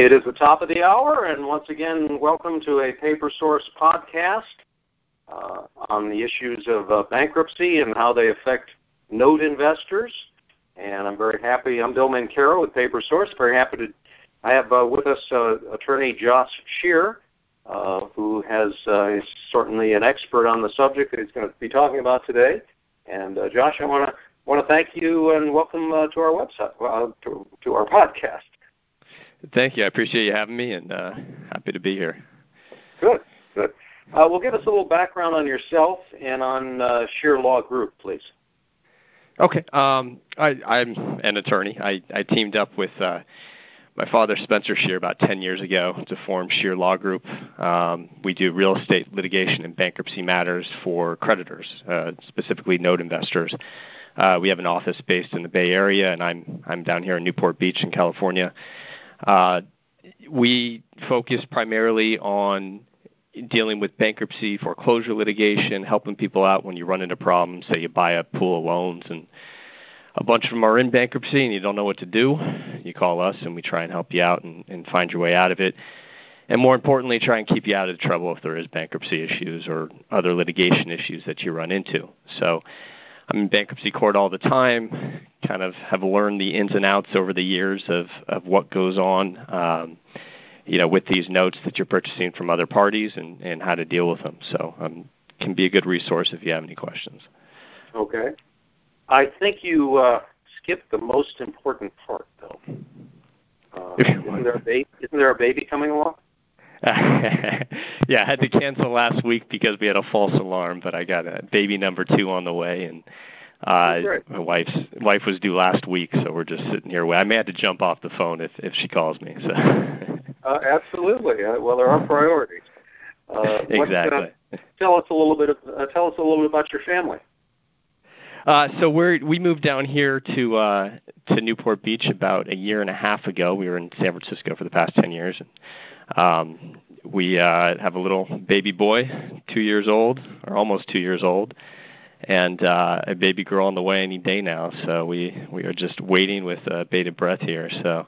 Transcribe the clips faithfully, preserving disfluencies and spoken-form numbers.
It is the top of the hour, and once again, welcome to a Paper Source podcast uh, on the issues of uh, bankruptcy and how they affect note investors. And I'm very happy. I'm Bill Mancaro with Paper Source. Very happy to I have uh, with us uh, attorney Josh Shear, uh, who has uh, is certainly an expert on the subject that he's going to be talking about today. And uh, Josh, I want to want to thank you and welcome uh, to our website, uh, to, to our podcast. Thank you. I appreciate you having me, and uh, happy to be here. Good, good. Uh, well, give us a little background on yourself and on uh, Shear Law Group, please. Okay. Um, I, I'm an attorney. I, I teamed up with uh, my father, Spencer Shear, about ten years ago to form Shear Law Group. Um, we do real estate litigation and bankruptcy matters for creditors, uh, specifically note investors. Uh, we have an office based in the Bay Area, and I'm I'm down here in Newport Beach in California. Uh, we focus primarily on dealing with bankruptcy, foreclosure litigation, helping people out when you run into problems. Say you buy a pool of loans and a bunch of them are in bankruptcy and you don't know what to do. You call us and we try and help you out and, and find your way out of it. And more importantly, try and keep you out of trouble if there is bankruptcy issues or other litigation issues that you run into. So I'm in bankruptcy court all the time, kind of have learned the ins and outs over the years of, of what goes on, um, you know, with these notes that you're purchasing from other parties and, and how to deal with them. So um, can be a good resource if you have any questions. Okay. I think you uh, skipped the most important part, though. Uh, isn't, there a baby, isn't there a baby coming along? Yeah, I had to cancel last week because we had a false alarm, but I got a baby number two on the way, and uh, my wife's wife was due last week, so we're just sitting here. I may have to jump off the phone if, if she calls me. So. uh, absolutely. Uh, well, there are priorities. Uh, exactly. What, uh, tell us a little bit. Of, uh, tell us a little bit about your family. Uh, so we we moved down here to uh, to Newport Beach about a year and a half ago. We were in San Francisco for the past ten years. And, um, we uh, have a little baby boy, two years old, or almost two years old, and uh, a baby girl on the way any day now. So we, we are just waiting with uh, bated breath here. So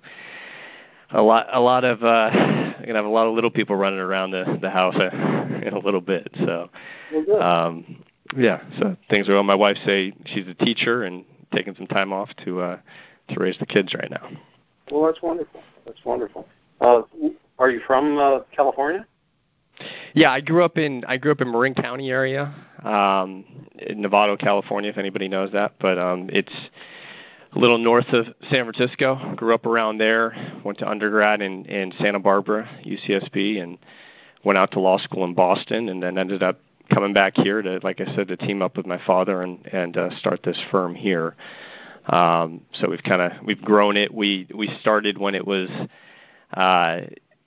a lot a lot of uh, I'm gonna have a lot of little people running around the the house in a little bit. So. Well, good. Um, Yeah, so things are well. My wife say she's a teacher and taking some time off to uh, to raise the kids right now. Well, that's wonderful. That's wonderful. Uh, are you from uh, California? Yeah, I grew up in I grew up in Marin County area, um, in Novato, California, if anybody knows that. But um, it's a little north of San Francisco. Grew up around there. Went to undergrad in, in Santa Barbara, U C S B, and went out to law school in Boston, and then ended up coming back here to, like I said, to team up with my father and and uh, start this firm here. Um, so we've kind of we've grown it. We we started when it was uh,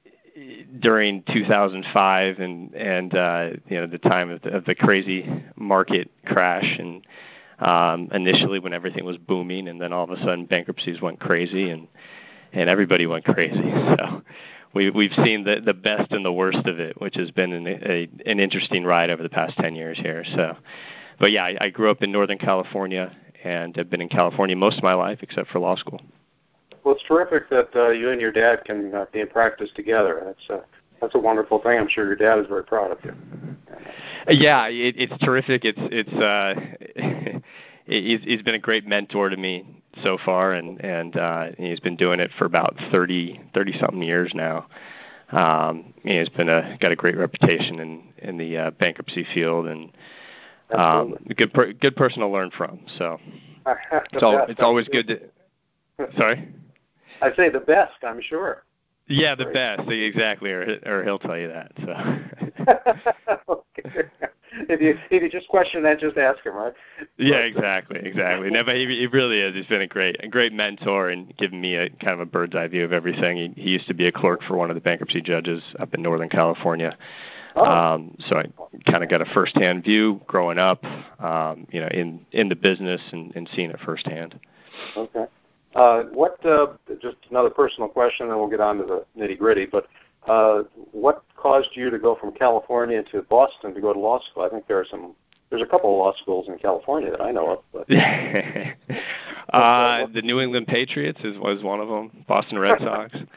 during two thousand five and and uh, you know the time of the, of the crazy market crash, and um, initially when everything was booming, and then all of a sudden bankruptcies went crazy and and everybody went crazy. So. We, we've seen the, the best and the worst of it, which has been an, a, an interesting ride over the past ten years here. So, but yeah, I, I grew up in Northern California and have been in California most of my life except for law school. Well, it's terrific that uh, you and your dad can uh, be in practice together. That's, uh, that's a wonderful thing. I'm sure your dad is very proud of you. Yeah, it, it's terrific. It's, it's, uh, it, he's been a great mentor to me so far, and and uh, he's been doing it for about thirty, thirty something years now. Um, he's been a got a great reputation in in the uh, bankruptcy field, and um, a good per, good person to learn from. So it's all it's always good to. Sorry, I say the best. I'm sure. Yeah, the Great. best exactly, or or he'll tell you that. So. Okay. If you if you just question that, just ask him, right? Yeah, exactly, exactly. No, but he, he really is. He's been a great a great mentor and given me a kind of a bird's eye view of everything. He, he used to be a clerk for one of the bankruptcy judges up in Northern California. Oh. Um, so I kind of got a firsthand view growing up, um, you know, in, in the business and, and seeing it firsthand. Okay. Uh, what? Uh, just another personal question, and we'll get on to the nitty gritty. But uh, what caused you to go from California to Boston to go to law school? I think there are some. There's a couple of law schools in California that I know of. But. uh, the New England Patriots is, was one of them. Boston Red Sox.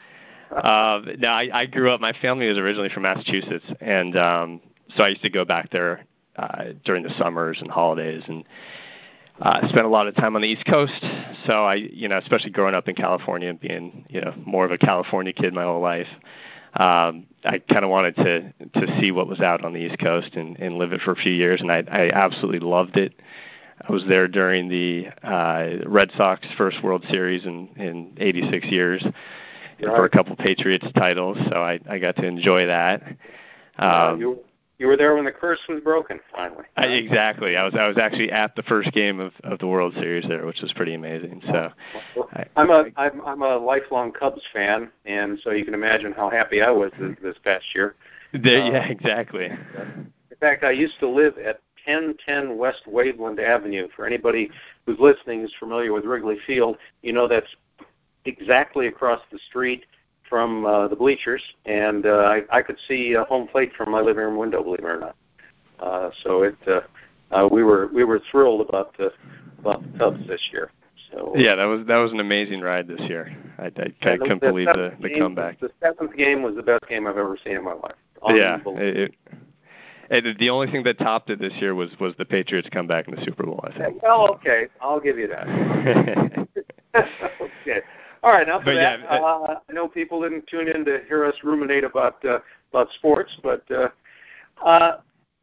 uh, no, I, I grew up. My family was originally from Massachusetts, and um, so I used to go back there uh, during the summers and holidays, and uh, spent a lot of time on the East Coast. So I, you know, especially growing up in California and being, you know, more of a California kid my whole life, um, I kind of wanted to to see what was out on the East Coast and, and live it for a few years, and I, I absolutely loved it. I was there during the uh, Red Sox first World Series in, in eighty-six years, and right. for a couple Patriots titles, so I, I got to enjoy that. Um, uh, you, you were there when the curse was broken, finally. I, exactly. I was I was actually at the first game of, of the World Series there, which was pretty amazing. So, well, I'm a I'm, I'm a lifelong Cubs fan, and so you can imagine how happy I was this, this past year. There, uh, yeah, exactly. In fact, I used to live at ten ten West Waveland Avenue. For anybody who's listening is familiar with Wrigley Field, you know that's exactly across the street from uh, the bleachers, and uh, I, I could see uh, home plate from my living room window, believe it or not. Uh, so it, uh, uh, we were we were thrilled about the about the Cubs this year. So yeah, that was that was an amazing ride this year. I, I, I couldn't the, believe the, the game, comeback. The seventh game was the best game I've ever seen in my life. Yeah. It, it, the only thing that topped it this year was, was the Patriots comeback in the Super Bowl, I think. Well, okay. I'll give you that. Okay. All right. Now for that, yeah, uh, I know people didn't tune in to hear us ruminate about uh, about sports, but uh, uh,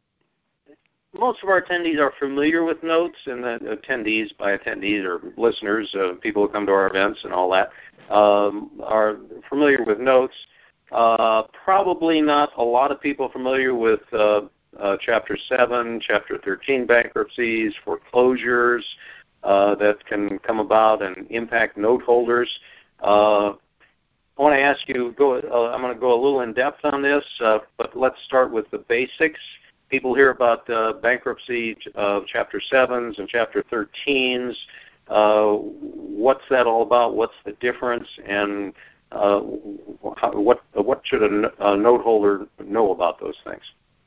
most of our attendees are familiar with notes, and the attendees, by attendees or listeners, uh, people who come to our events and all that, um, are familiar with notes. Uh, probably not a lot of people familiar with uh, uh, Chapter seven, Chapter thirteen bankruptcies, foreclosures uh, that can come about and impact note holders. Uh, I want to ask you, go. Uh, I'm going to go a little in depth on this, uh, but let's start with the basics. People hear about uh, bankruptcy of Chapter sevens and Chapter thirteens. Uh, what's that all about? What's the difference? And uh, how, what what should a, a note holder know about those things?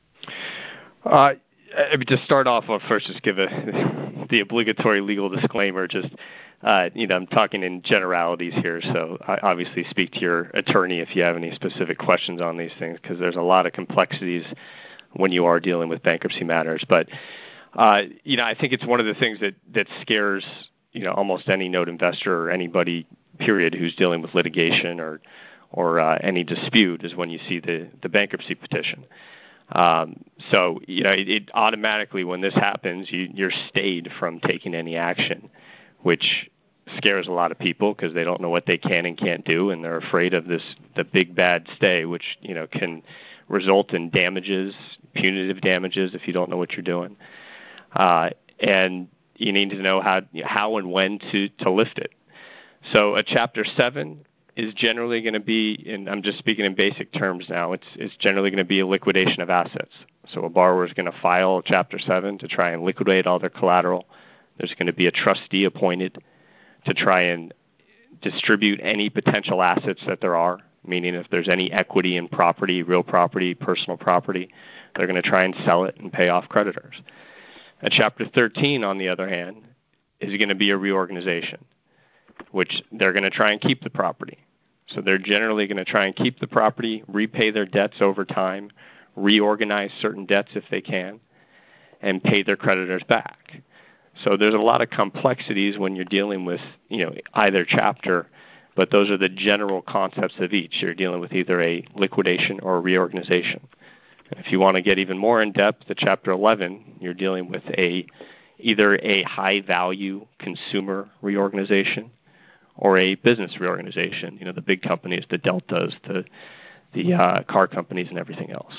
Uh, I mean, to start off, I'll first just give a, the obligatory legal disclaimer. Just uh, you know, I'm talking in generalities here, so I obviously speak to your attorney if you have any specific questions on these things, because there's a lot of complexities when you are dealing with bankruptcy matters. But, uh, you know, I think it's one of the things that, that scares, you know, almost any note investor or anybody, period, who's dealing with litigation or or uh, any dispute is when you see the, the bankruptcy petition. Um, so, you know, it, it automatically, when this happens, you, you're stayed from taking any action, which scares a lot of people because they don't know what they can and can't do, and they're afraid of this, the big bad stay, which, you know, can result in damages, punitive damages if you don't know what you're doing. Uh, and you need to know how how and when to, to lift it. So a Chapter seven is generally going to be, and I'm just speaking in basic terms now, it's, it's generally going to be a liquidation of assets. So a borrower is going to file a Chapter seven to try and liquidate all their collateral. There's going to be a trustee appointed to try and distribute any potential assets that there are, meaning if there's any equity in property, real property, personal property, they're going to try and sell it and pay off creditors. A Chapter thirteen, on the other hand, is going to be a reorganization, which they're going to try and keep the property. So they're generally going to try and keep the property, repay their debts over time, reorganize certain debts if they can, and pay their creditors back. So there's a lot of complexities when you're dealing with, you know, either chapter, but those are the general concepts of each. You're dealing with either a liquidation or a reorganization. And if you want to get even more in depth, the Chapter eleven, you're dealing with a either a high-value consumer reorganization or a business reorganization. You know, the big companies, the Deltas, the the uh, car companies, and everything else.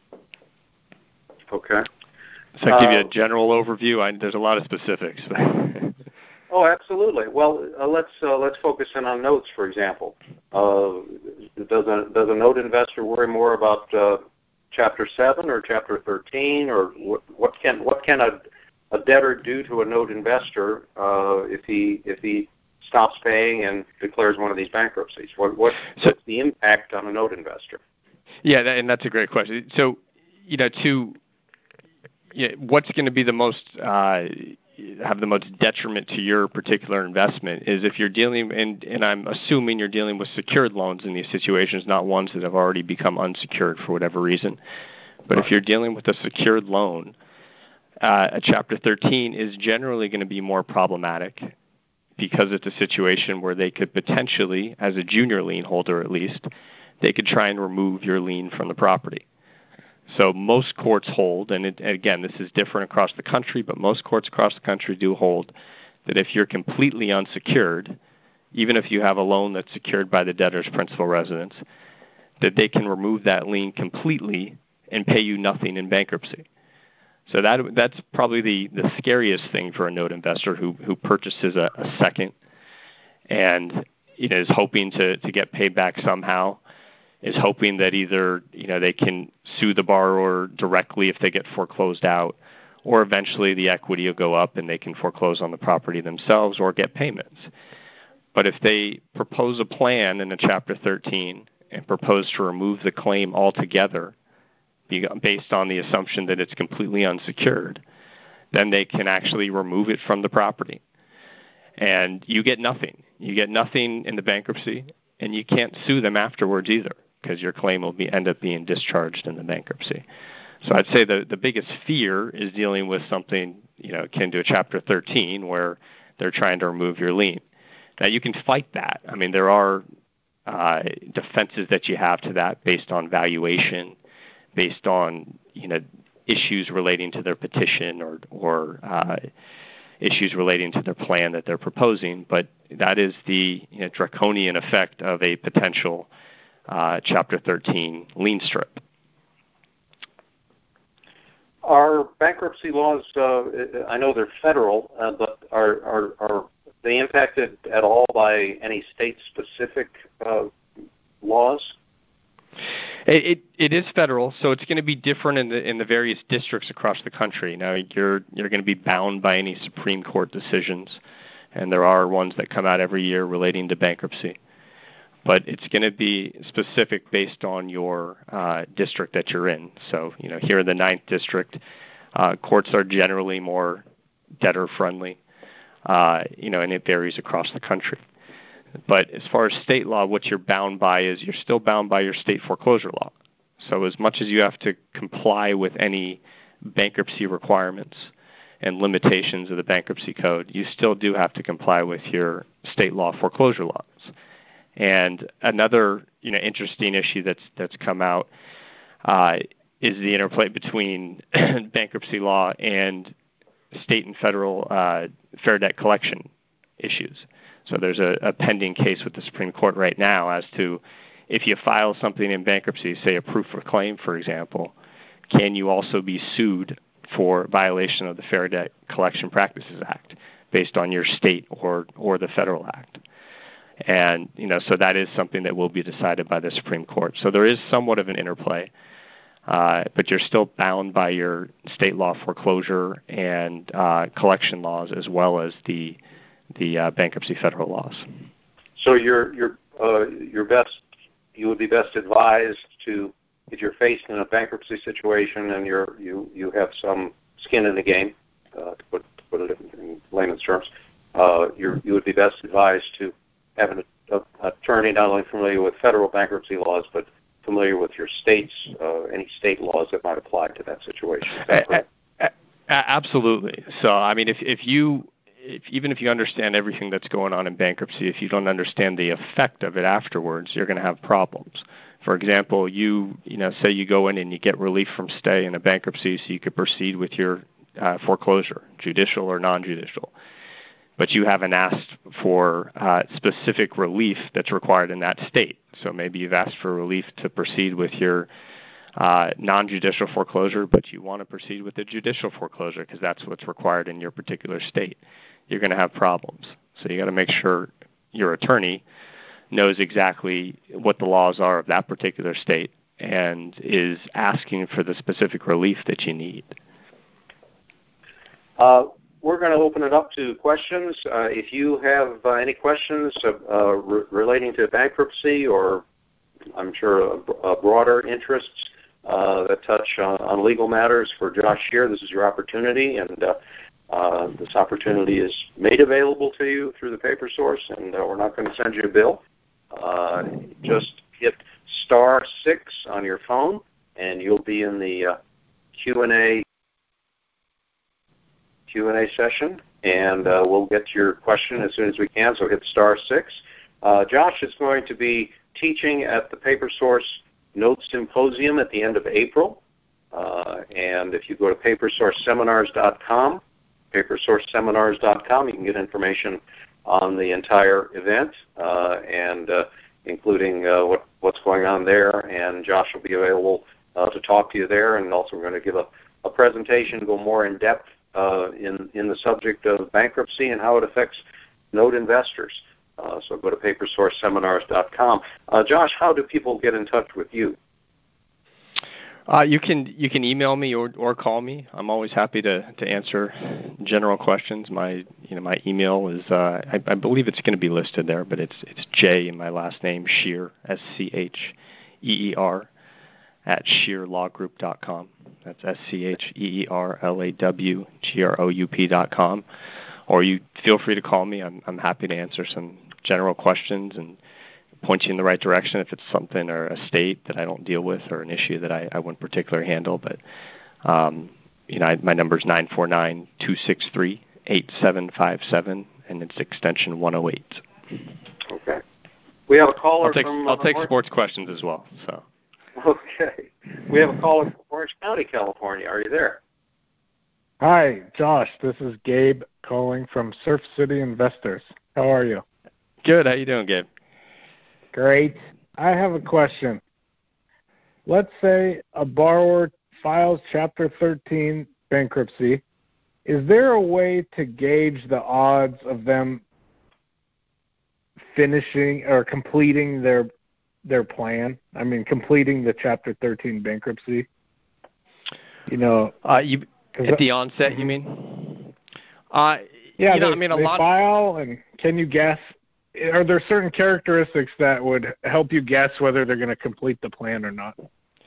Okay. So I give you a general overview. I, there's a lot of specifics. Oh, absolutely. Well, uh, let's uh, let's focus in on notes, for example. Uh, does a does a note investor worry more about uh, Chapter seven or Chapter thirteen, or what, what can what can a, a debtor do to a note investor uh, if he if he stops paying and declares one of these bankruptcies? What what so, what's the impact on a note investor? Yeah, that, and that's a great question. So, you know, to Yeah, what's going to be the most uh, have the most detriment to your particular investment is if you're dealing, and, and I'm assuming you're dealing with secured loans in these situations, not ones that have already become unsecured for whatever reason. But if you're dealing with a secured loan, uh, a Chapter thirteen is generally going to be more problematic because it's a situation where they could potentially, as a junior lien holder at least, they could try and remove your lien from the property. So most courts hold, and it, again, this is different across the country, but most courts across the country do hold that if you're completely unsecured, even if you have a loan that's secured by the debtor's principal residence, that they can remove that lien completely and pay you nothing in bankruptcy. So that that's probably the, the scariest thing for a note investor who, who purchases a, a second and you know, is hoping to, to get paid back somehow, is hoping that either you know they can sue the borrower directly if they get foreclosed out, or eventually the equity will go up and they can foreclose on the property themselves or get payments. But if they propose a plan in a Chapter thirteen and propose to remove the claim altogether based on the assumption that it's completely unsecured, then they can actually remove it from the property. And you get nothing. You get nothing in the bankruptcy, and you can't sue them afterwards either because your claim will be, end up being discharged in the bankruptcy. So I'd say the, the biggest fear is dealing with something you know akin to a Chapter thirteen where they're trying to remove your lien. Now, you can fight that. I mean, there are uh, defenses that you have to that based on valuation, based on you know issues relating to their petition or or uh, issues relating to their plan that they're proposing. But that is the you know, draconian effect of a potential uh, Chapter thirteen lien strip. Are bankruptcy laws, uh, I know they're federal, uh, but are, are, are they impacted at all by any state-specific uh, laws? It, it it is federal, so it's going to be different in the in the various districts across the country. Now you're you're going to be bound by any Supreme Court decisions, and there are ones that come out every year relating to bankruptcy. But it's going to be specific based on your uh, district that you're in. So you know here in the ninth District, uh, courts are generally more debtor friendly. Uh, you know, and it varies across the country. But as far as state law, what you're bound by is you're still bound by your state foreclosure law. So as much as you have to comply with any bankruptcy requirements and limitations of the bankruptcy code, you still do have to comply with your state law foreclosure laws. And another you know interesting issue that's that's come out uh, is the interplay between bankruptcy law and state and federal uh, fair debt collection issues. So there's a, a pending case with the Supreme Court right now as to if you file something in bankruptcy, say a proof of claim, for example, can you also be sued for violation of the Fair Debt Collection Practices Act based on your state or, or the federal act? And, you know, so that is something that will be decided by the Supreme Court. So there is somewhat of an interplay, uh, but you're still bound by your state law foreclosure and uh, collection laws as well as the the uh, bankruptcy federal laws. So you're you're uh, you're best you would be best advised to, if you're faced in a bankruptcy situation and you're you you have some skin in the game, uh, to put to put it in layman's terms, uh, you you would be best advised to have an a, attorney not only familiar with federal bankruptcy laws but familiar with your state's uh, any state laws that might apply to that situation. Is that a, a, a, absolutely. So I mean, if if you If, even if you understand everything that's going on in bankruptcy, if you don't understand the effect of it afterwards, you're going to have problems. For example, you you know say you go in and you get relief from stay in a bankruptcy so you could proceed with your uh, foreclosure, judicial or non-judicial, but you haven't asked for uh, specific relief that's required in that state. So maybe you've asked for relief to proceed with your uh, non-judicial foreclosure, but you want to proceed with the judicial foreclosure because that's what's required in your particular state. You're going to have problems. So you got to make sure your attorney knows exactly what the laws are of that particular state and is asking for the specific relief that you need. Uh, we're going to open it up to questions. Uh, if you have uh, any questions uh, re- relating to bankruptcy or I'm sure uh, broader interests uh, that touch on, on legal matters for Josh Shear, this is your opportunity. And uh, Uh, this opportunity is made available to you through the paper source, and uh, we're not going to send you a bill. Uh, just hit star six on your phone, and you'll be in the uh, Q and A Q and A session, and uh, we'll get to your question as soon as we can. So hit star six. Uh, Josh is going to be teaching at the Paper Source Note Symposium at the end of April, uh, and if you go to paper source seminars dot com. paper source seminars dot com. You can get information on the entire event, uh, and uh, including uh, what, what's going on there. And Josh will be available uh, to talk to you there. And also we're going to give a, a presentation, go more in depth uh, in, in the subject of bankruptcy and how it affects note investors. Uh, so go to paper source seminars dot com. Uh, Josh, how do people get in touch with you? Uh, you can you can email me or, or call me. I'm always happy to, to answer general questions. My you know my email is uh, I, I believe it's going to be listed there, but it's it's J in my last name, Scheer, S C H E E R, at scheer law group dot com. That's S C H E E R L A W G R O U P dot com. Or you feel free to call me. I'm I'm happy to answer some general questions and point you in the right direction if it's something or a state that I don't deal with or an issue that I, I wouldn't particularly handle. But, um, you know, I, my number is nine four nine, two six three, eight seven five seven, and it's extension one oh eight. Okay. We have a caller I'll take, from... I'll take uh, sports questions as well. So. Okay. We have a caller from Orange County, California. Are you there? Hi, Josh. This is Gabe calling from Surf City Investors. How are you? Good. How you doing, Gabe? Great. I have a question. Let's say a borrower files Chapter thirteen bankruptcy. Is there a way to gauge the odds of them finishing or completing their their plan? I mean, completing the Chapter thirteen bankruptcy? You know, uh, you at the onset, you mean? Uh, yeah, you know, they, I mean, a they lot file, and can you guess? Are there certain characteristics that would help you guess whether they're going to complete the plan or not?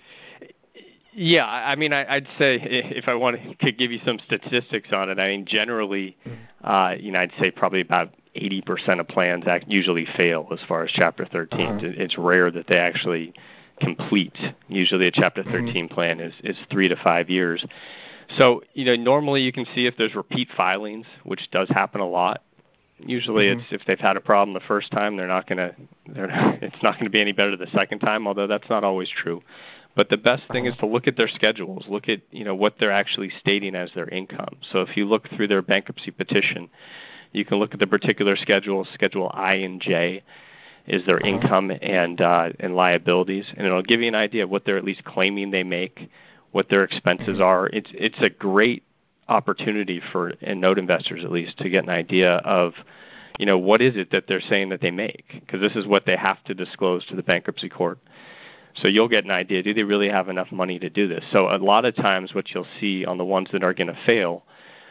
Yeah, I mean, I, I'd say if I wanted to give you some statistics on it, I mean, generally, uh, you know, I'd say probably about eighty percent of plans act usually fail as far as Chapter thirteen. Uh-huh. It's rare that they actually complete. Usually a Chapter thirteen mm-hmm. plan is, is three to five years. So, you know, normally you can see if there's repeat filings, which does happen a lot. Usually, mm-hmm. it's if they've had a problem the first time, they're not gonna. They're it's not going to be any better the second time. Although that's not always true. But the best thing uh-huh. is to look at their schedules. Look at you know what they're actually stating as their income. So if you look through their bankruptcy petition, you can look at the particular schedules. Schedule I and J is their uh-huh. income and uh, and liabilities, and it'll give you an idea of what they're at least claiming they make, what their expenses uh-huh. are. It's it's a great opportunity for and note investors at least to get an idea of, you know, what is it that they're saying that they make, because this is what they have to disclose to the bankruptcy court. So you'll get an idea, do they really have enough money to do this? So a lot of times what you'll see on the ones that are going to fail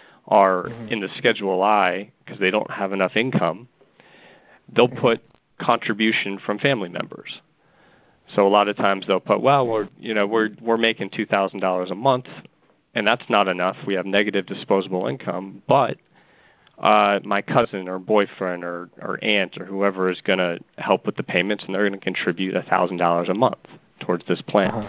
are mm-hmm. in the Schedule I, because they don't have enough income, they'll mm-hmm. put contribution from family members. So a lot of times they'll put, well, we're, you know, we're we're making two thousand dollars a month, and that's not enough. We have negative disposable income, but uh, my cousin or boyfriend or, or aunt or whoever is going to help with the payments, and they're going to contribute one thousand dollars a month towards this plan. Uh-huh.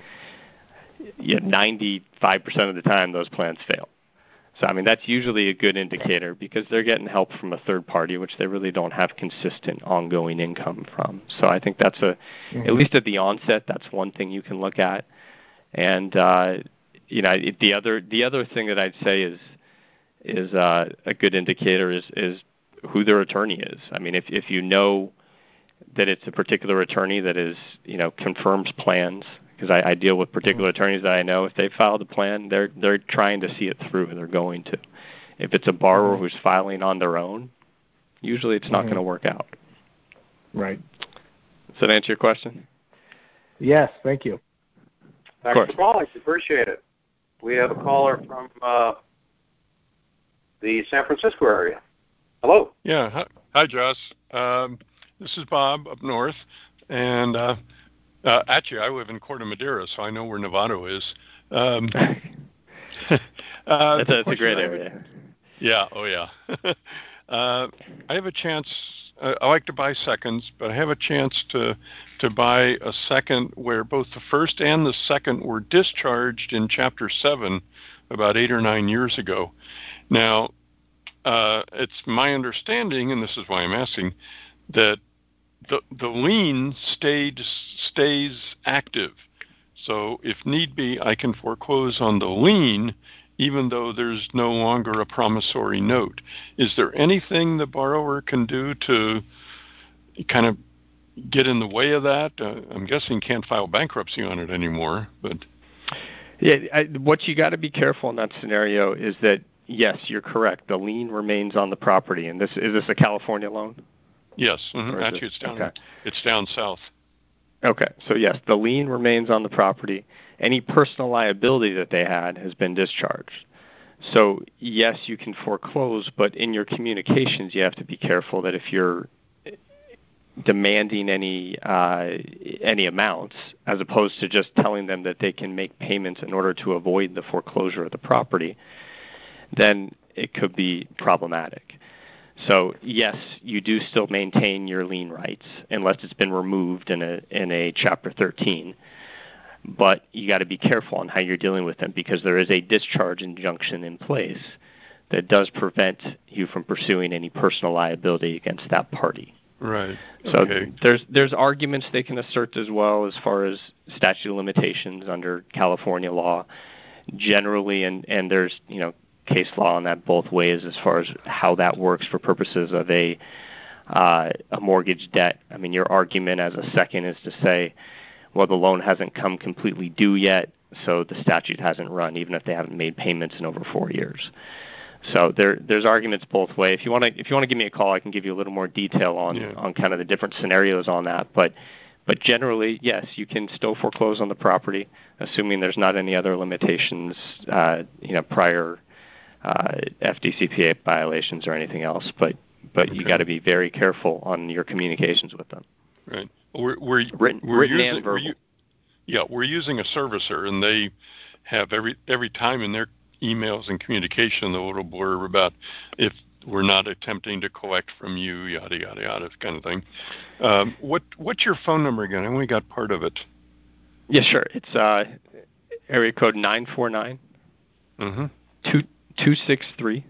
Yeah, ninety-five percent of the time, those plans fail. So, I mean, that's usually a good indicator because they're getting help from a third party, which they really don't have consistent ongoing income from. So I think that's a, mm-hmm. at least at the onset, that's one thing you can look at. And, uh, you know, the other the other thing that I'd say is is uh, a good indicator is is who their attorney is. I mean, if if you know that it's a particular attorney that is, you know, confirms plans, because I, I deal with particular attorneys that I know, if they filed a plan, they're they're trying to see it through, and they're going to. If it's a borrower who's filing on their own, usually it's not mm-hmm. going to work out. Right. Does that answer your question? Yes, thank you. Thanks for calling. Appreciate it. We have a caller from uh, the San Francisco area. Hello. Yeah. Hi, hi Josh. Um, this is Bob up north. And uh, uh, actually, I live in Corte Madera, so I know where Novato is. Um, uh, that's a, that's a great area. Yeah. Oh, yeah. uh, I have a chance. Uh, I like to buy seconds, but I have a chance to to buy a second where both the first and the second were discharged in Chapter seven about eight or nine years ago. Now, uh, it's my understanding, and this is why I'm asking, that the the lien stayed stays active. So if need be, I can foreclose on the lien even though there's no longer a promissory note. Is there anything the borrower can do to kind of get in the way of that? Uh, I'm guessing can't file bankruptcy on it anymore, but yeah, I, what you got to be careful in that scenario is that yes, you're correct. The lien remains on the property, and this is this a California loan? Yes, mm-hmm. Actually, this, it's down. Okay. It's down south. Okay, so yes, the lien remains on the property. Any personal liability that they had has been discharged. So yes, you can foreclose, but in your communications, you have to be careful that if you're demanding any uh, any amounts, as opposed to just telling them that they can make payments in order to avoid the foreclosure of the property, then it could be problematic. So yes, you do still maintain your lien rights unless it's been removed in a in a Chapter thirteen. But you got to be careful on how you're dealing with them because there is a discharge injunction in place that does prevent you from pursuing any personal liability against that party. Right. So okay. there's there's arguments they can assert as well as far as statute of limitations under California law generally, and, and there's you know case law on that both ways as far as how that works for purposes of a uh, a mortgage debt. I mean, your argument as a second is to say, well, the loan hasn't come completely due yet, so the statute hasn't run, even if they haven't made payments in over four years. So there, there's arguments both ways. If you want to, if you want to give me a call, I can give you a little more detail on, yeah. on kind of the different scenarios on that. But, but generally, yes, you can still foreclose on the property, assuming there's not any other limitations, uh, you know, prior uh, F D C P A violations or anything else. But, but okay. you got to be very careful on your communications with them. Right. We're, we're, written, we're written using, and verbal. We're, yeah, we're using a servicer, and they have every every time in their emails and communication the little blurb about if we're not attempting to collect from you, yada yada yada, kind of thing. Um, what what's your phone number again? I only got part of it. Yeah, sure. It's uh, area code nine four nine. Mm-hmm. Two two six three.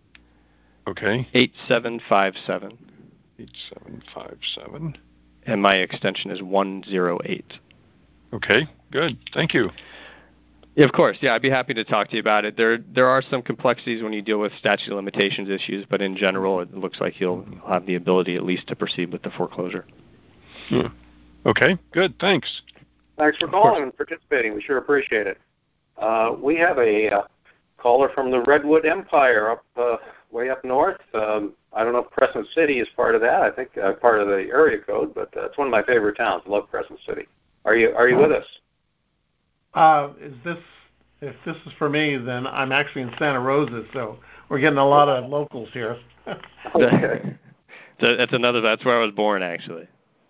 Okay. Eight seven five seven. Eight seven five seven. And my extension is one zero eight. Okay. Good. Thank you. Yeah, of course. Yeah, I'd be happy to talk to you about it. There there are some complexities when you deal with statute of limitations issues, but in general, it looks like you'll, you'll have the ability at least to proceed with the foreclosure. Yeah. Okay. Good. Thanks. Thanks for calling and participating. We sure appreciate it. Uh, we have a uh, caller from the Redwood Empire up uh, way up north. Um, I don't know if Crescent City is part of that. I think uh, part of the area code, but uh, it's one of my favorite towns. I love Crescent City. Are you Are you with us? Uh, is this, if this is for me, then I'm actually in Santa Rosa, so we're getting a lot of locals here. Okay. So that's another, that's where I was born, actually.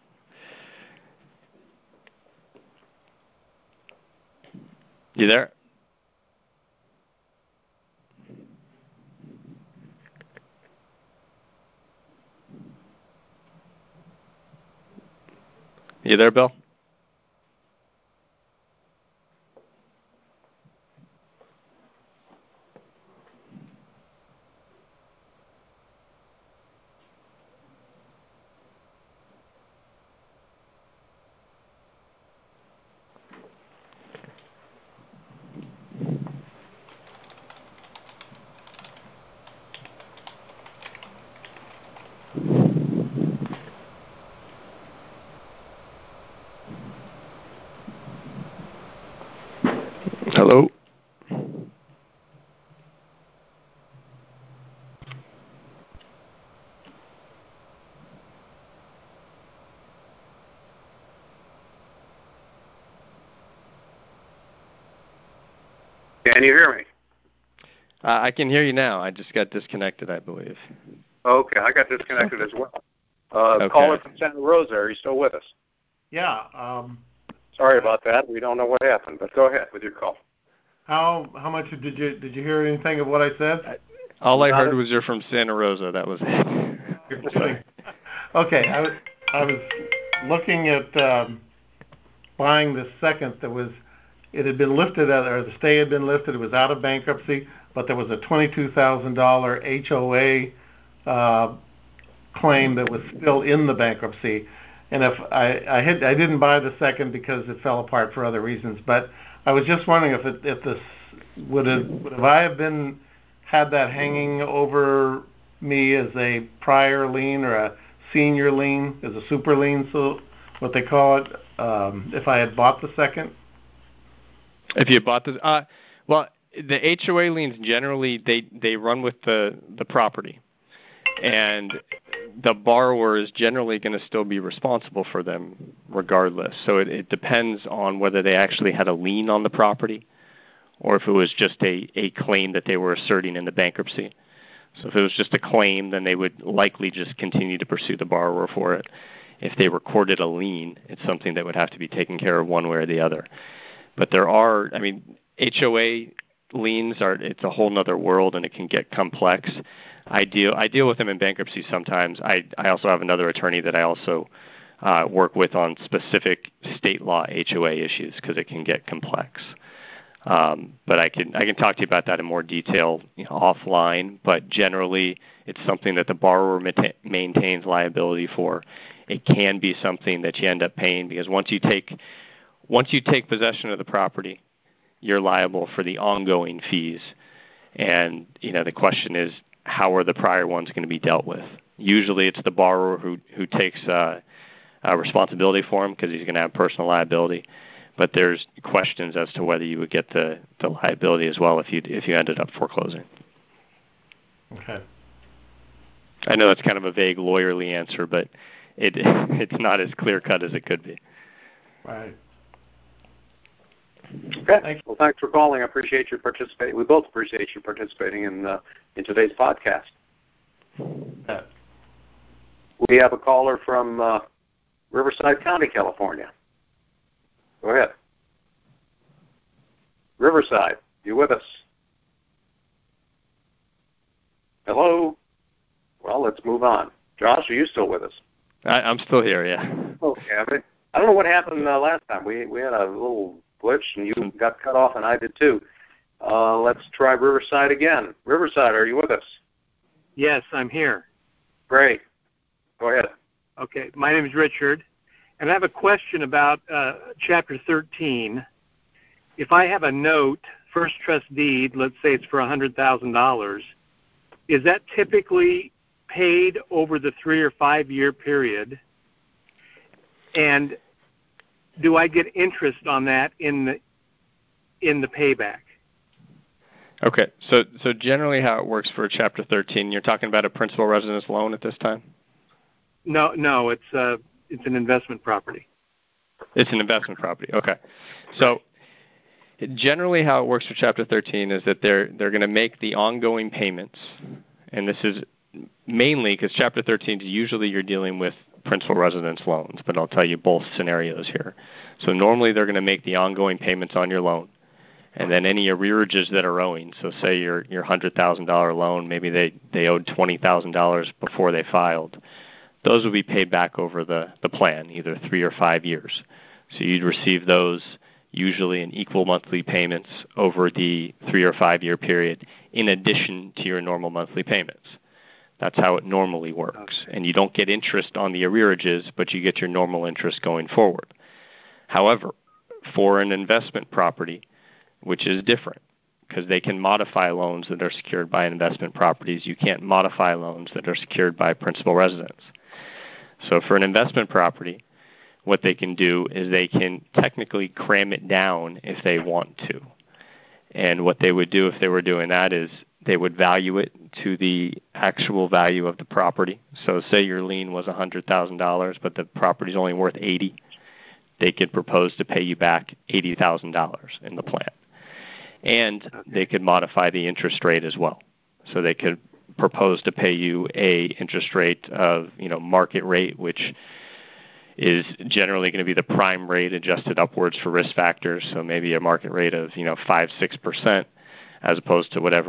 You there? You there, Bill? Hello? Can you hear me? Uh, I can hear you now. I just got disconnected, I believe. Okay, I got disconnected as well. Uh, Okay. Caller from Santa Rosa, are you still with us? Yeah. Um, Sorry about that. We don't know what happened, but go ahead with your call. how how much did you did you hear anything of what I said? All I Got heard it? was you're from Santa Rosa. That was it. You're kidding. Okay, I was I was looking at um, buying this second that was. It had been lifted, out, or the stay had been lifted. It was out of bankruptcy, but there was a twenty-two thousand dollars H O A uh, claim that was still in the bankruptcy. And if I I, had, I didn't buy the second because it fell apart for other reasons. But I was just wondering if it, if this would have would have I have been had that hanging over me as a prior lien or a senior lien, as a super lien, so what they call it. Um, if I had bought the second. If you bought the, uh, well, the H O A liens generally they, they run with the, the property, and the borrower is generally going to still be responsible for them regardless. So it, it depends on whether they actually had a lien on the property, or if it was just a, a claim that they were asserting in the bankruptcy. So if it was just a claim, then they would likely just continue to pursue the borrower for it. If they recorded a lien, it's something that would have to be taken care of one way or the other. But there are, I mean, H O A liens are, it's a whole nother world, and it can get complex. I deal, I deal with them in bankruptcy sometimes. I, I also have another attorney that I also uh, work with on specific state law H O A issues because it can get complex. Um, but I can I can talk to you about that in more detail, you know, offline. But generally, it's something that the borrower ma- maintains liability for. It can be something that you end up paying because once you take once you take possession of the property, you're liable for the ongoing fees. And you know the question is, how are the prior ones going to be dealt with? Usually, it's the borrower who who takes uh, uh, responsibility for them because he's going to have personal liability. But there's questions as to whether you would get the, the liability as well if you if you ended up foreclosing. Okay. I know that's kind of a vague lawyerly answer, but it it's not as clear cut as it could be. Right. Okay. Thanks. Well, thanks for calling. I appreciate your participating. We both appreciate you participating in uh, in today's podcast. Yeah. We have a caller from uh, Riverside County, California. Go ahead. Riverside, you with us? Hello? Well, let's move on. Josh, are you still with us? I, I'm still here, yeah. Okay. I, mean, I don't know what happened uh, last time. We we had a little glitch, and you got cut off, and I did too. Uh, let's try Riverside again. Riverside, are you with us? Yes, I'm here. Great. Go ahead. Okay. My name is Richard. And I have a question about uh, Chapter thirteen. If I have a note, first trust deed, let's say it's for one hundred thousand dollars, is that typically paid over the three- or five-year period? And do I get interest on that in the in the payback? Okay. So so generally how it works for Chapter thirteen, you're talking about a principal residence loan at this time? No, no, it's uh, it's an investment property. It's an investment property. Okay. So generally how it works for Chapter thirteen is that they're they're going to make the ongoing payments, and this is mainly because Chapter thirteen is usually you're dealing with principal residence loans, but I'll tell you both scenarios here. So normally they're going to make the ongoing payments on your loan, and then any arrearages that are owing. So say your your one hundred thousand dollars loan, maybe they, they owed twenty thousand dollars before they filed. Those will be paid back over the, the plan, either three or five years. So you'd receive those usually in equal monthly payments over the three or five year period in addition to your normal monthly payments. That's how it normally works. And you don't get interest on the arrearages, but you get your normal interest going forward. However, for an investment property, which is different, because they can modify loans that are secured by investment properties, you can't modify loans that are secured by principal residence. So for an investment property, what they can do is they can technically cram it down if they want to. And what they would do if they were doing that is they would value it to the actual value of the property. So say your lien was one hundred thousand dollars, but the property is only worth eighty thousand dollars. They could propose to pay you back eighty thousand dollars in the plan. And they could modify the interest rate as well. So they could propose to pay you a interest rate of, you know, market rate, which is generally going to be the prime rate adjusted upwards for risk factors. So maybe a market rate of, you know, five, six percent, as opposed to whatever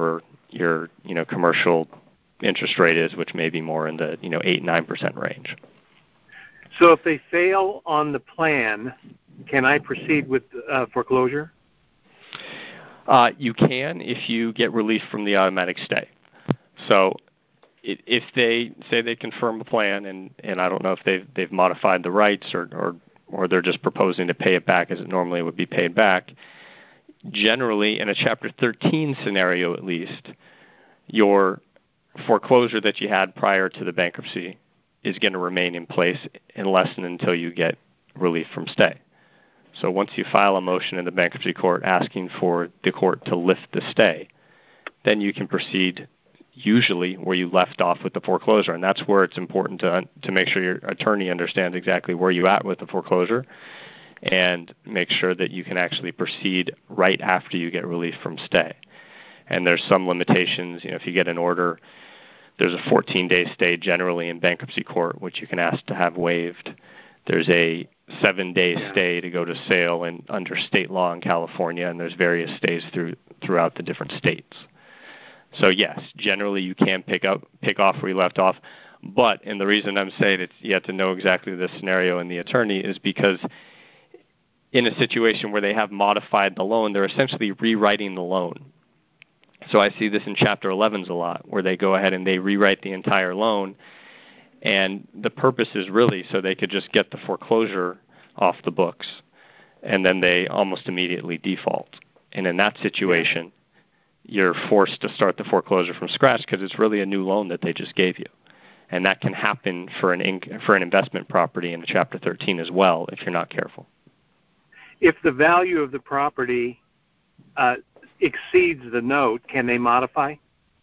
your you know commercial interest rate is, which may be more in the you know eight nine percent range. So if they fail on the plan, can I proceed with uh, foreclosure? Uh, you can if you get relief from the automatic stay. So if they say they confirm a plan, and, and I don't know if they've, they've modified the rights or, or, or they're just proposing to pay it back as it normally would be paid back, generally in a Chapter thirteen scenario at least, your foreclosure that you had prior to the bankruptcy is going to remain in place unless and until you get relief from stay. So once you file a motion in the bankruptcy court asking for the court to lift the stay, then you can proceed usually where you left off with the foreclosure. And that's where it's important to to make sure your attorney understands exactly where you're at with the foreclosure and make sure that you can actually proceed right after you get relief from stay. And there's some limitations. You know, if you get an order, there's a fourteen-day stay generally in bankruptcy court, which you can ask to have waived. There's a seven-day yeah. stay to go to sale in, under state law in California, and there's various stays through, throughout the different states. So yes, generally you can pick up, pick off where you left off. But, and the reason I'm saying it's, you have to know exactly the scenario and the attorney is because in a situation where they have modified the loan, they're essentially rewriting the loan. So I see this in Chapter elevens a lot, where they go ahead and they rewrite the entire loan. And the purpose is really so they could just get the foreclosure off the books, and then they almost immediately default. And in that situation, you're forced to start the foreclosure from scratch because it's really a new loan that they just gave you. And that can happen for an inc- for an investment property in Chapter thirteen as well if you're not careful. If the value of the property uh, exceeds the note, can they modify?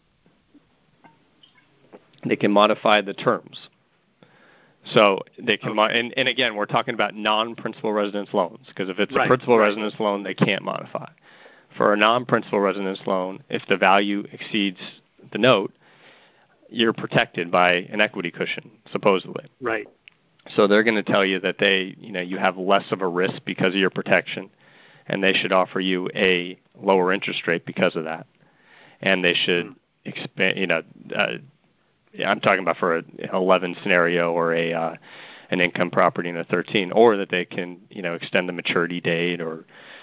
They can modify the terms. So they can, mo- and, and again, we're talking about non-principal residence loans, because if it's right, a principal right. residence loan, they can't modify. For a non-principal residence loan, if the value exceeds the note, you're protected by an equity cushion, supposedly. Right. So they're going to tell you that they, you know, you have less of a risk because of your protection, and they should offer you a lower interest rate because of that. And they should mm. expand, you know, uh, I'm talking about for an eleven scenario or a uh, an income property in a thirteen, or that they can, you know, extend the maturity date or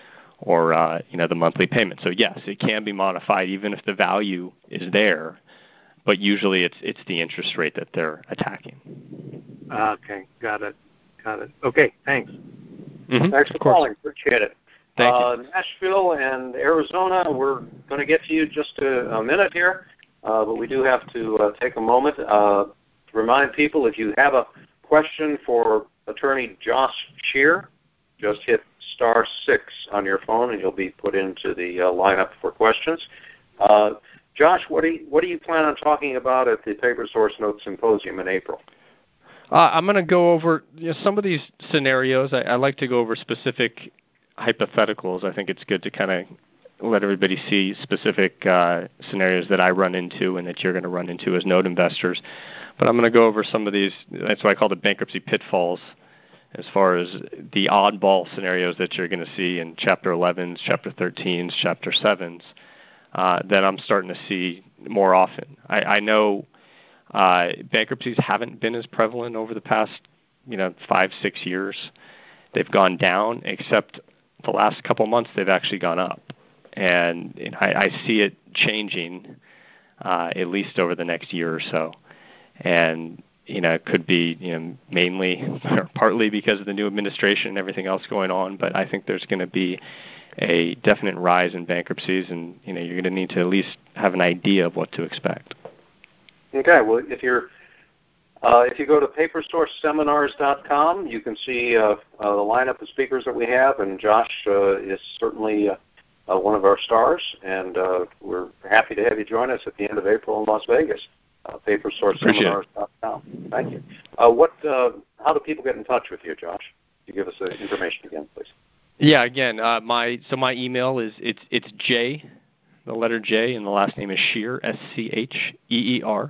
or uh, you know, the monthly payment. So yes, it can be modified even if the value is there, but usually it's it's the interest rate that they're attacking. Okay, got it, got it. Okay, thanks. Mm-hmm. Thanks for calling. Appreciate it. Thank uh, you. Nashville and Arizona, we're going to get to you just a, a minute here. Uh, but we do have to uh, take a moment uh, to remind people, if you have a question for Attorney Josh Shear, just hit star six on your phone and you'll be put into the uh, lineup for questions. Uh, Josh, what do you, what do you plan on talking about at the Paper Source Note Symposium in April? Uh, I'm going to go over you know, some of these scenarios. I, I like to go over specific hypotheticals. I think it's good to kind of let everybody see specific uh, scenarios that I run into and that you're going to run into as note investors. But I'm going to go over some of these, that's what I call the bankruptcy pitfalls, as far as the oddball scenarios that you're going to see in Chapter elevens, Chapter thirteens, Chapter sevens, uh, that I'm starting to see more often. I, I know uh, bankruptcies haven't been as prevalent over the past, you know, five, six years. They've gone down, except the last couple months they've actually gone up. And, and I, I see it changing uh, at least over the next year or so. And, you know, it could be, you know, mainly or partly because of the new administration and everything else going on, but I think there's going to be a definite rise in bankruptcies, and, you know, you're going to need to at least have an idea of what to expect. Okay, well, if you're uh, if you go to paper source seminars dot com, you can see uh, uh, the lineup of speakers that we have, and Josh uh, is certainly uh, uh, one of our stars, and uh, we're happy to have you join us at the end of April in Las Vegas. Uh, paper source seminars dot com. Thank you. Uh, what? Uh, how do people get in touch with you, Josh? Can you give us the information again, please? Yeah, again, uh, my so my email is it's it's J, the letter J, and the last name is Shear, S C H E E R,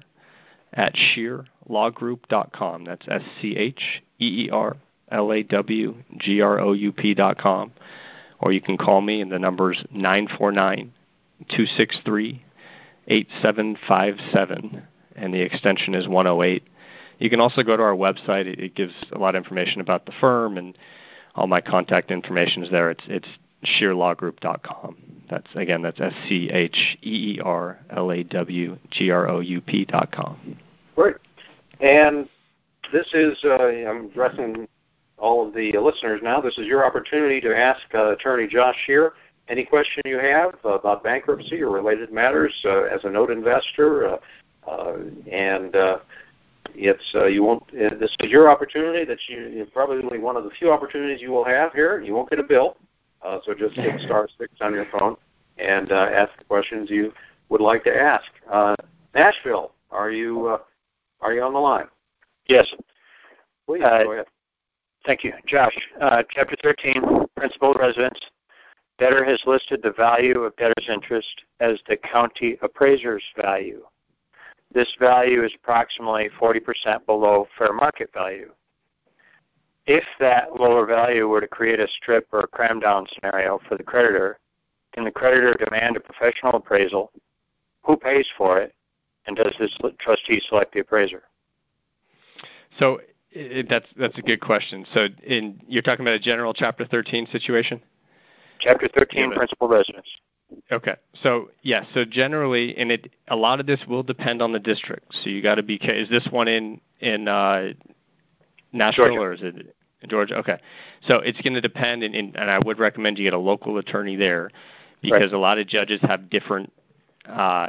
at shear law group dot com. That's S C H E E R L A W G R O U P dot com. Or you can call me, and the number's nine four nine, two six three, eight seven five seven, and the extension is one oh eight. You can also go to our website. It, it gives a lot of information about the firm, and all my contact information is there. It's it's scheer law group dot com. That's, again, that's S C H E E R L A W G R O U P dot com. Great. And this is, uh, I'm addressing all of the listeners now. This is your opportunity to ask uh, Attorney Josh Scheer any question you have about bankruptcy or related matters uh, as a note investor. Uh, uh, and uh, it's uh, you won't. Uh, this is your opportunity. That you probably one of the few opportunities you will have here. You won't get a bill. Uh, so just hit star six on your phone and uh, ask the questions you would like to ask. Uh, Nashville, are you uh, are you on the line? Yes. Please uh, go ahead. Thank you, Josh. Uh, Chapter thirteen, principal residence. Debtor has listed the value of debtor's interest as the county appraiser's value. This value is approximately forty percent below fair market value. If that lower value were to create a strip or a cram down scenario for the creditor, can the creditor demand a professional appraisal? Who pays for it? And does this trustee select the appraiser? So it, that's that's a good question. So in you're talking about a general Chapter thirteen situation? Chapter thirteen, yeah, principal residence. Okay. So, yes. So generally, and it a lot of this will depend on the district. So you got to be. Is this one in in uh, Nashville Georgia. or is it in Georgia? Okay. So it's going to depend, and, and I would recommend you get a local attorney there because right. a lot of judges have different uh,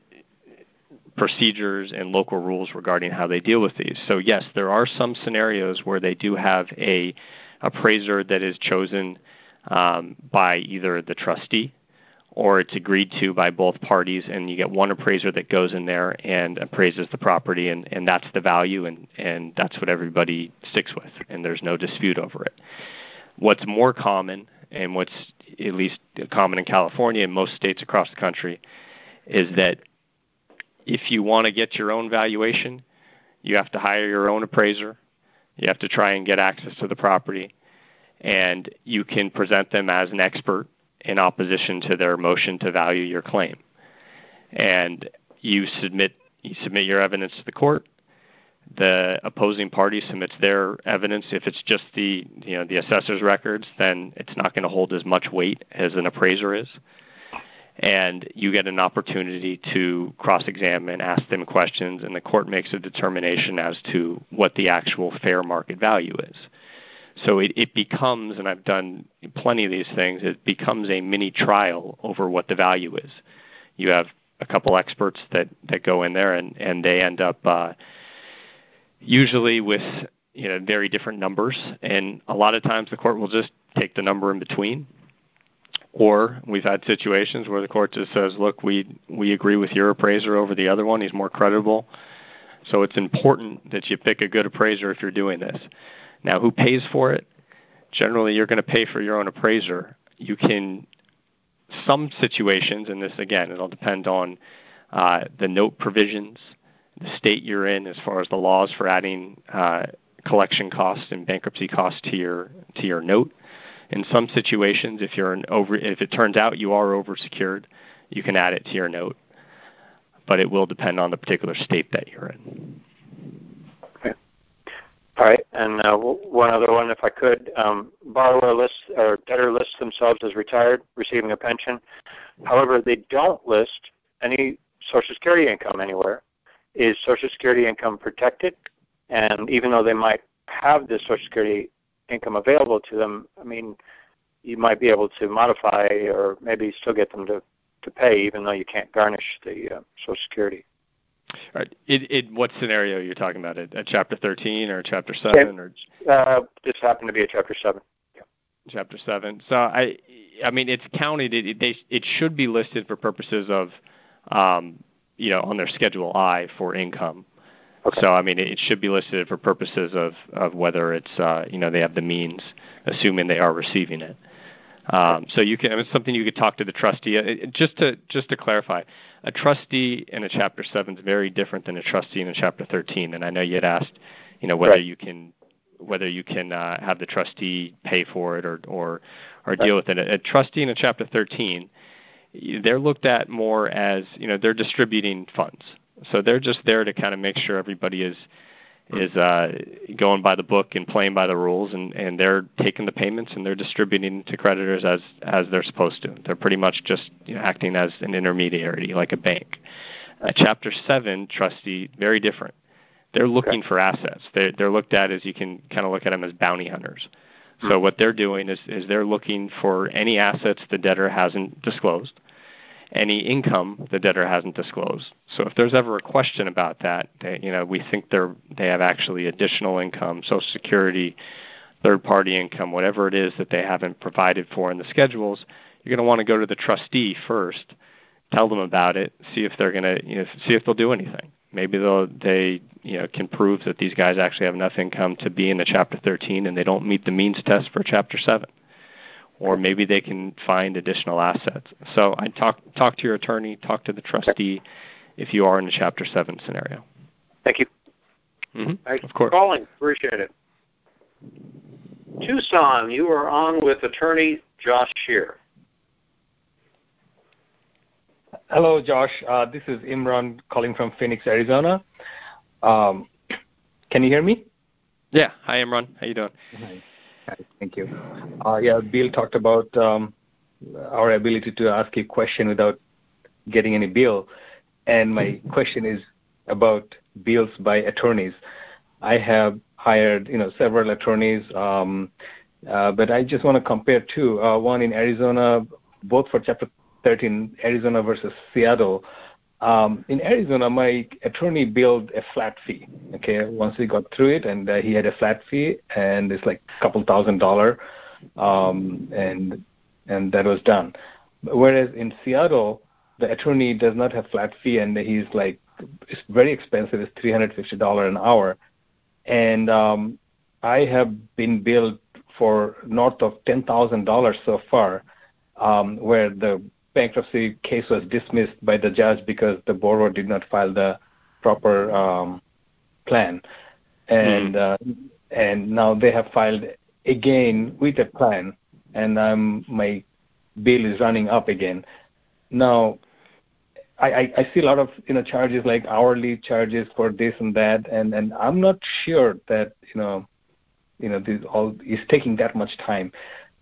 procedures and local rules regarding how they deal with these. So yes, there are some scenarios where they do have a appraiser that is chosen um, by either the trustee or it's agreed to by both parties, and you get one appraiser that goes in there and appraises the property, and, and that's the value, and, and that's what everybody sticks with, and there's no dispute over it. What's more common, and what's at least common in California and most states across the country, is that if you want to get your own valuation, you have to hire your own appraiser, you have to try and get access to the property, and you can present them as an expert in opposition to their motion to value your claim. And you submit you submit your evidence to the court. The opposing party submits their evidence. If it's just the you know the assessor's records, then it's not going to hold as much weight as an appraiser is. And you get an opportunity to cross-examine, ask them questions, and the court makes a determination as to what the actual fair market value is. So it, it becomes, and I've done plenty of these things, it becomes a mini trial over what the value is. You have a couple experts that, that go in there, and, and they end up uh, usually with you know very different numbers. And a lot of times the court will just take the number in between. Or we've had situations where the court just says, look, we, we agree with your appraiser over the other one. He's more credible. So it's important that you pick a good appraiser if you're doing this. Now, who pays for it? Generally, you're going to pay for your own appraiser. You can, some situations, and this, again, it'll depend on uh, the note provisions, the state you're in as far as the laws for adding uh, collection costs and bankruptcy costs to your to your note. In some situations, if you're an over, if it turns out you are oversecured, you can add it to your note. But it will depend on the particular state that you're in. All right, and uh, one other one, if I could. Um, borrower lists or debtor lists themselves as retired, receiving a pension. However, they don't list any Social Security income anywhere. Is Social Security income protected? And even though they might have this Social Security income available to them, I mean, you might be able to modify or maybe still get them to, to pay, even though you can't garnish the uh, Social Security. All right. It, it, what scenario are you talking about? A, a Chapter thirteen or Chapter seven? Or uh, this happened to be a Chapter seven. Yeah. Chapter seven. So, I I mean, it's counted. It, it, it should be listed for purposes of, um, you know, on their Schedule I for income. Okay. So, I mean, it should be listed for purposes of, of whether it's, uh, you know, they have the means, assuming they are receiving it. Um, so you can, it's something you could talk to the trustee. It, just to just to clarify, a trustee in a Chapter seven is very different than a trustee in a Chapter thirteen. And I know you had asked, you know, whether right. you can whether you can uh, have the trustee pay for it or or, or deal right. with it. A, a trustee in a Chapter thirteen they're looked at more as, you know, they're distributing funds. So they're just there to kind of make sure everybody is is uh, going by the book and playing by the rules, and, and they're taking the payments and they're distributing to creditors as, as they're supposed to. They're pretty much just, you know, acting as an intermediary, like a bank. A Chapter seven trustee, very different. They're looking okay. for assets. They're, they're looked at as, you can kind of look at them as bounty hunters. So what they're doing is, is they're looking for any assets the debtor hasn't disclosed, any income the debtor hasn't disclosed. So if there's ever a question about that, they, you know, we think they're they have actually additional income, Social Security, third-party income, whatever it is that they haven't provided for in the schedules, you're going to want to go to the trustee first, tell them about it, see if they're going to, you know, see if they'll do anything. Maybe they'll they you know can prove that these guys actually have enough income to be in the Chapter thirteen and they don't meet the means test for Chapter seven. Or maybe they can find additional assets. So I talk talk to your attorney, talk to the trustee if you are in a Chapter seven scenario. Thank you. Mm-hmm. Thanks of course. for calling. Appreciate it. Tucson, you are on with attorney Josh Shear. Hello, Josh. Uh, this is Imran calling from Phoenix, Arizona. Um, can you hear me? Yeah. Hi, Imran. How you doing? Hi. Thank you. Uh, yeah, Bill talked about um, our ability to ask a question without getting any bill. And my question is about bills by attorneys. I have hired, you know, several attorneys, um, uh, but I just want to compare two. Uh, one in Arizona, both for Chapter thirteen, Arizona versus Seattle. Um, in Arizona, my attorney billed a flat fee. Okay, once we got through it, and uh, he had a flat fee, and it's like a couple thousand dollar, um, and and that was done. Whereas in Seattle, the attorney does not have flat fee, and he's like, it's very expensive. It's three hundred fifty dollars an hour, and um, I have been billed for north of ten thousand dollars so far, um, where the bankruptcy case was dismissed by the judge because the borrower did not file the proper um, plan, and mm. uh, and now they have filed again with a plan, and um, my bill is running up again. Now, I, I, I see a lot of you know charges like hourly charges for this and that, and, and I'm not sure that you know you know this all is taking that much time.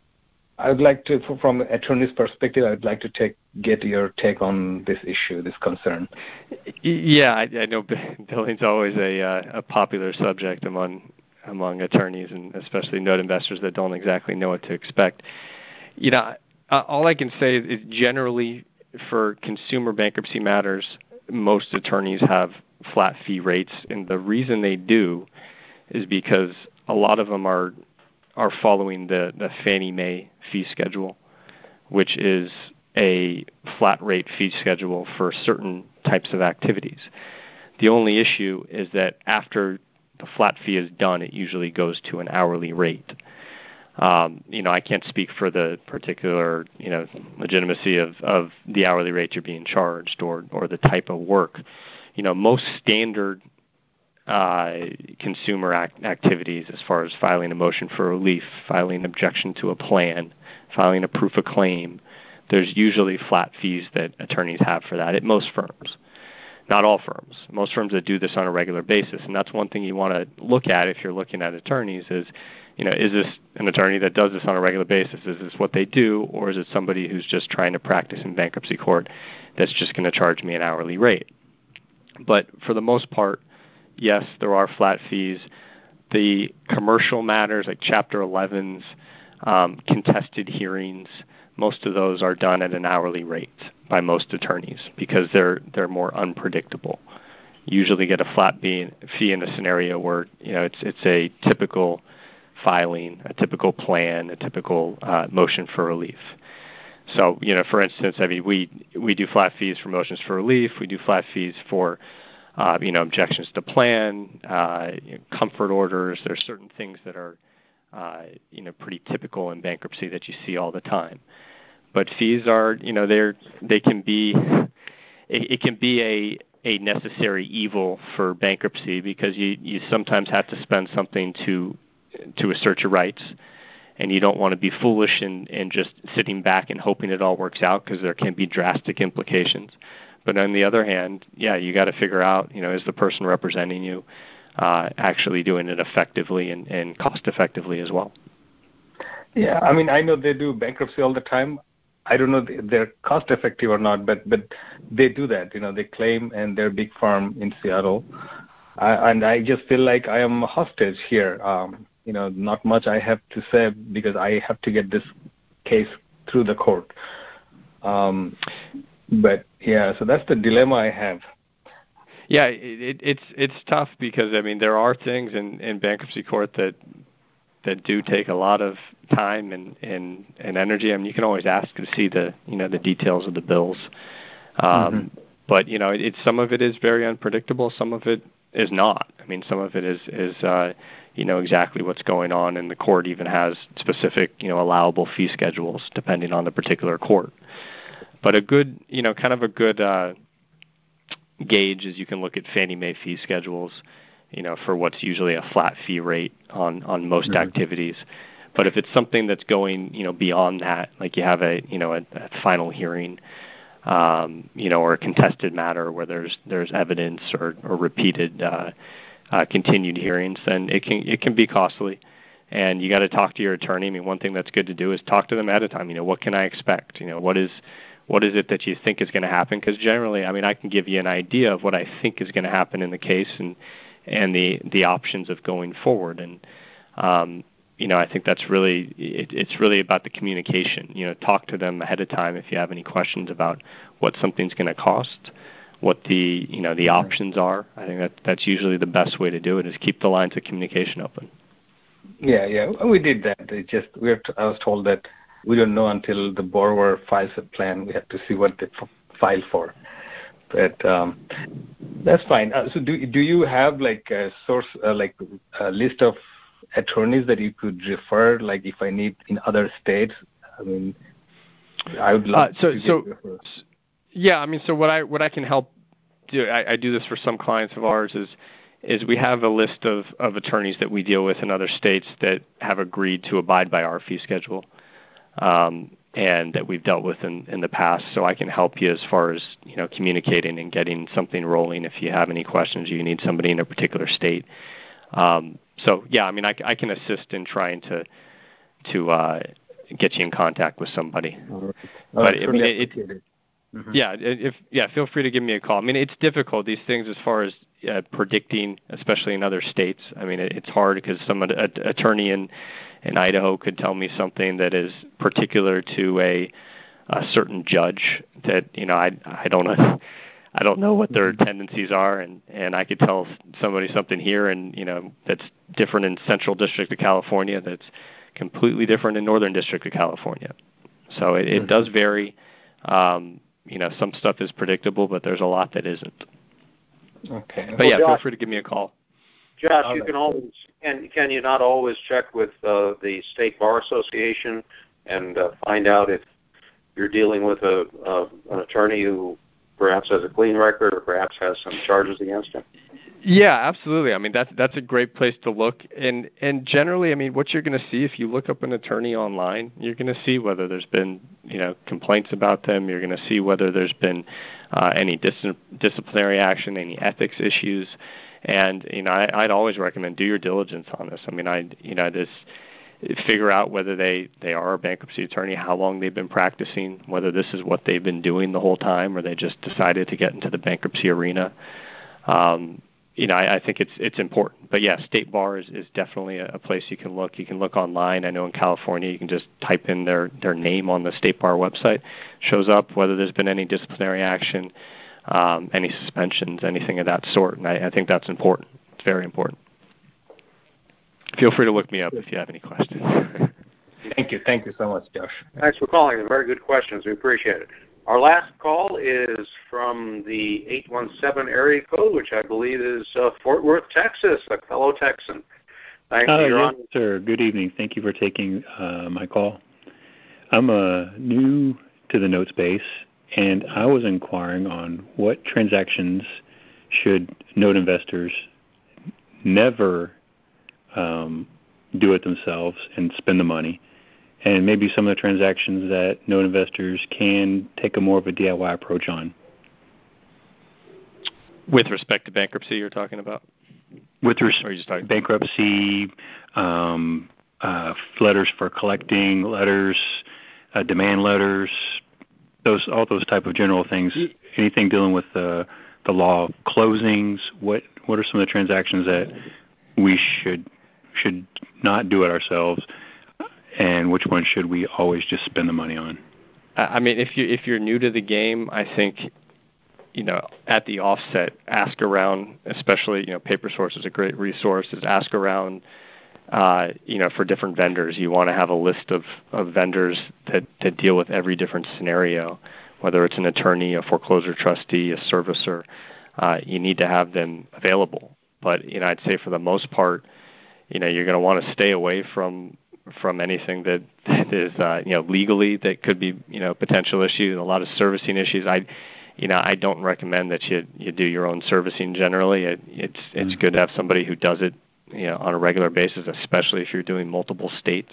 I would like to, from an attorney's perspective, I would like to take, get your take on this issue, this concern. Yeah, I, I know billing's always a uh, a popular subject among among attorneys, and especially note investors that don't exactly know what to expect. You know, uh, all I can say is generally for consumer bankruptcy matters, most attorneys have flat fee rates, and the reason they do is because a lot of them are are following the, the Fannie Mae fee schedule, which is a flat rate fee schedule for certain types of activities. The only issue is that after the flat fee is done, it usually goes to an hourly rate. Um, you know, I can't speak for the particular, you know, legitimacy of, of the hourly rate you're being charged or, or the type of work. You know, most standard Uh, consumer act- activities as far as filing a motion for relief, filing an objection to a plan, filing a proof of claim, there's usually flat fees that attorneys have for that at most firms. Not all firms. Most firms that do this on a regular basis. And that's one thing you want to look at if you're looking at attorneys is, you know, is this an attorney that does this on a regular basis? Is this what they do? Or is it somebody who's just trying to practice in bankruptcy court that's just going to charge me an hourly rate? But for the most part, yes, there are flat fees. The commercial matters like Chapter elevens, um, contested hearings, most of those are done at an hourly rate by most attorneys because they're they're more unpredictable. You usually get a flat fee in a scenario where you know it's it's a typical filing, a typical plan, a typical uh, motion for relief. So you know, for instance, I mean we we do flat fees for motions for relief. We do flat fees for Uh, you know, objections to plan, uh, you know, comfort orders. There's certain things that are, uh, you know, pretty typical in bankruptcy that you see all the time. But fees are, you know, they're they can be, it, it can be a a necessary evil for bankruptcy because you you sometimes have to spend something to to assert your rights, and you don't want to be foolish and, and just sitting back and hoping it all works out, because there can be drastic implications. But on the other hand, yeah, you got to figure out, you know, is the person representing you uh, actually doing it effectively and, and cost effectively as well? Yeah, I mean, I know they do bankruptcy all the time. I don't know if they're cost effective or not, but but they do that. You know, they claim, and they're a big firm in Seattle, uh, and I just feel like I am a hostage here. Um, you know, not much I have to say because I have to get this case through the court. Um, but yeah, so that's the dilemma I have. Yeah, it, it's it's tough because I mean there are things in, in bankruptcy court that that do take a lot of time and, and, and energy. I mean, you can always ask to see the you know the details of the bills, um, mm-hmm. but you know it, it's some of it is very unpredictable. Some of it is not. I mean, some of it is is uh, you know exactly what's going on, and the court even has specific you know allowable fee schedules depending on the particular court. But a good you know kind of a good uh, gauge is you can look at Fannie Mae fee schedules, you know, for what's usually a flat fee rate on, on most mm-hmm. activities. But if it's something that's going, you know, beyond that, like you have a, you know, a, a final hearing, um, you know, or a contested matter where there's there's evidence or, or repeated uh, uh, continued hearings, then it can it can be costly. And you got to talk to your attorney. I mean, one thing that's good to do is talk to them ahead of time. You know, what can I expect? You know, what is What is it that you think is going to happen? Because generally, I mean, I can give you an idea of what I think is going to happen in the case and and the, the options of going forward. And, um, you know, I think that's really, it, it's really about the communication. You know, talk to them ahead of time if you have any questions about what something's going to cost, what the, you know, the mm-hmm. options are. I think that that's usually the best way to do it, is keep the lines of communication open. Yeah, yeah, we did that. It just, we have to, I was told that we don't know until the borrower files a plan. We have to see what they f- file for. But um, that's fine. Uh, so do do you have like a source, uh, like a list of attorneys that you could refer, like if I need in other states? I mean, I would love uh, so, to so, get so, yeah, I mean, so what I what I can help do, I, I do this for some clients of ours, is is we have a list of, of attorneys that we deal with in other states that have agreed to abide by our fee schedule. Um, and that we've dealt with in, in the past, so I can help you as far as you know communicating and getting something rolling. If you have any questions, you need somebody in a particular state. Um, so yeah, I mean, I, I can assist in trying to to uh, get you in contact with somebody. All right. But right, I mean, it, it. Mm-hmm. yeah, if yeah, feel free to give me a call. I mean, it's difficult, these things, as far as uh, predicting, especially in other states. I mean, it, it's hard because some a, a, attorney in in Idaho could tell me something that is particular to a, a certain judge that you know I I don't know I don't know what their tendencies are, and, and I could tell somebody something here and you know that's different in Central District of California, that's completely different in Northern District of California. So it, it does vary. Um, you know, some stuff is predictable, but there's a lot that isn't. Okay. But well, yeah, Josh, feel free to give me a call. Josh, you can always can can you not always check with uh, the State Bar Association and uh, find out if you're dealing with a uh, an attorney who perhaps has a clean record or perhaps has some charges against him? Yeah, absolutely. I mean, that's that's a great place to look. And and generally, I mean, what you're going to see if you look up an attorney online, you're going to see whether there's been you know complaints about them. You're going to see whether there's been uh, any dis- disciplinary action, any ethics issues. And you know, I, I'd always recommend do your diligence on this. I mean, I you know this figure out whether they, they are a bankruptcy attorney, how long they've been practicing, whether this is what they've been doing the whole time, or they just decided to get into the bankruptcy arena. Um, you know, I, I think it's it's important. But yeah, State Bar is, is definitely a, a place you can look. You can look online. I know in California you can just type in their, their name on the State Bar website. Shows up whether there's been any disciplinary action, um, any suspensions, anything of that sort. And I, I think that's important. It's very important. Feel free to look me up if you have any questions. Thank you. Thank you so much, Josh. Thanks for calling. Very good questions. We appreciate it. Our last call is from the eight one seven area code, which I believe is uh, Fort Worth, Texas, a fellow Texan. Thanks uh, for your yes, on. sir. Good evening. Thank you for taking uh, my call. I'm uh, new to the note space, and I was inquiring on what transactions should note investors never um, do it themselves and spend the money, and maybe some of the transactions that note investors can take a more of a D I Y approach on. With respect to bankruptcy, you're talking about? With respect to bankruptcy, um, uh, letters for collecting, letters, uh, demand letters, those all those type of general things. Anything dealing with the the law of closings. What what are some of the transactions that we should should not do it ourselves, and which one should we always just spend the money on? I mean, if you if you're new to the game, I think, you know, at the offset, ask around, especially, you know, PaperSource is a great resource, is ask around, uh, you know, for different vendors. You want to have a list of, of vendors that, that deal with every different scenario, whether it's an attorney, a foreclosure trustee, a servicer. Uh, you need to have them available. But, you know, I'd say for the most part, you know, you're going to want to stay away from from anything that, that is, uh, you know, legally that could be, you know, potential issues, a lot of servicing issues. I You know, I don't recommend that you you do your own servicing generally. It, it's it's good to have somebody who does it, you know, on a regular basis, especially if you're doing multiple states.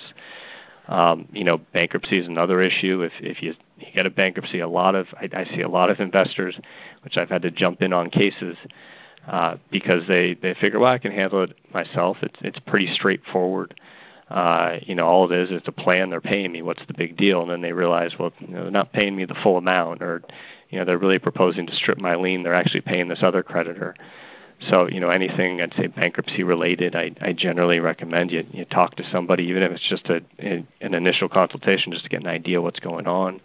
Um, you know, bankruptcy is another issue. If if you you get a bankruptcy, a lot of I, I see a lot of investors, which I've had to jump in on cases uh, because they they figure, well, I can handle it myself. It's it's pretty straightforward. Uh, you know, all it is is a plan. They're paying me. What's the big deal? And then they realize, well, you know, they're not paying me the full amount, or you know, they're really proposing to strip my lien. They're actually paying this other creditor. So, you know, anything I'd say bankruptcy related, I, I generally recommend you you talk to somebody, even if it's just a, a an initial consultation, just to get an idea what's going on.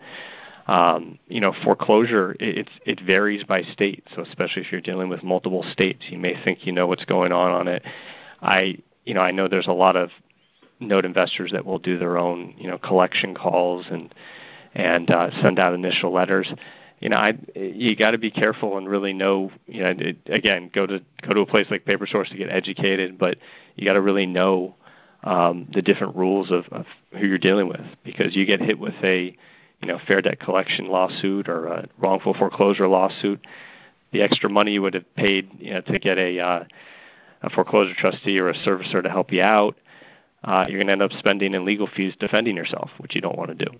Um, you know, foreclosure, it, it's it varies by state. So, especially if you're dealing with multiple states, you may think you know what's going on on it. I, you know, I know there's a lot of note investors that will do their own, you know, collection calls and and uh, send out initial letters. You know, I you got to be careful and really know. You know, it, again, go to go to a place like PaperSource to get educated, but you got to really know um, the different rules of, of who you're dealing with, because you get hit with a, you know, fair debt collection lawsuit or a wrongful foreclosure lawsuit. The extra money you would have paid, you know, to get a uh, a foreclosure trustee or a servicer to help you out, uh, you're going to end up spending in legal fees defending yourself, which you don't want to do.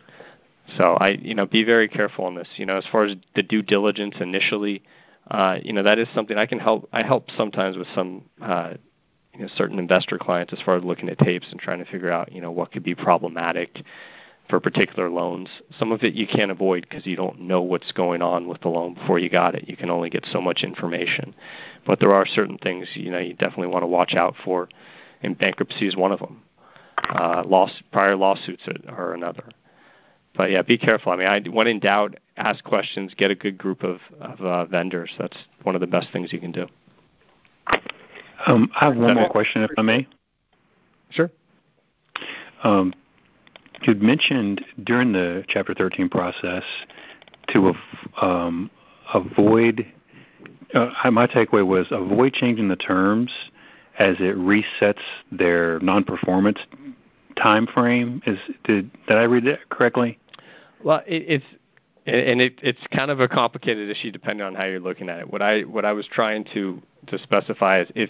So I, you know, be very careful on this. You know, as far as the due diligence initially, uh, you know, that is something I can help. I help sometimes with some, uh, you know, certain investor clients as far as looking at tapes and trying to figure out, you know, what could be problematic for particular loans. Some of it you can't avoid because you don't know what's going on with the loan before you got it. You can only get so much information. But there are certain things, you know, you definitely want to watch out for, and bankruptcy is one of them. Uh, loss, prior lawsuits are another. But yeah, be careful. I mean, I, when in doubt, ask questions, get a good group of, of uh, vendors. That's one of the best things you can do. Um, I have one more question, if I may. Sure. Um, you'd mentioned during the Chapter thirteen process to um, avoid, uh, my takeaway was avoid changing the terms as it resets their non-performance time frame. Is did did I read that correctly? Well, it, it's and it, it's kind of a complicated issue depending on how you're looking at it. What I what I was trying to, to specify is if